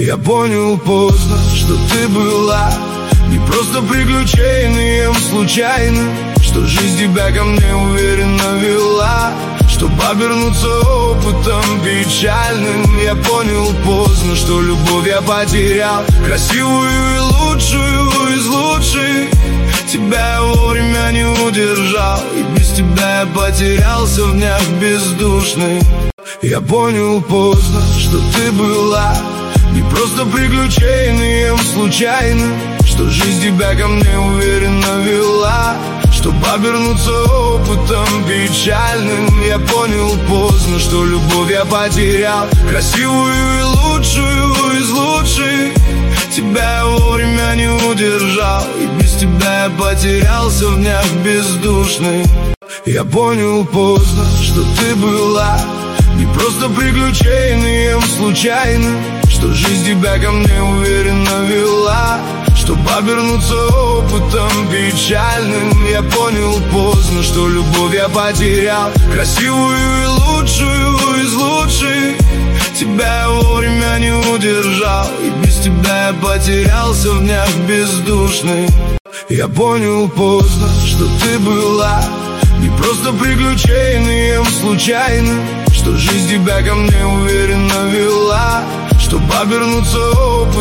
Я понял поздно, что ты была не просто приключением случайным, что жизнь тебя ко мне уверенно вела, чтобы обернуться опытом печальным. Я понял поздно, что любовь я потерял, красивую и лучшую из лучших. Тебя я вовремя не удержал, и без тебя я потерялся в днях бездушных. Я понял поздно, что ты была не просто приключением случайным, что жизнь тебя ко мне уверенно вела, чтобы обернуться опытом печальным. Я понял поздно, что любовь я потерял, красивую и лучшую из лучших. Тебя я вовремя не удержал, и без тебя я потерялся в днях бездушных. Я понял поздно, что ты была не просто приключением случайным, что жизнь тебя ко мне уверенно вела, чтобы обернуться опытом печальным. Я понял поздно, что любовь я потерял, красивую и лучшую из лучших. Тебя я вовремя не удержал, и без тебя я потерялся в днях бездушных. Я понял поздно, что ты была не просто приключением случайным, что жизнь тебя ко мне уверенно вела, чтобы обернуться опытом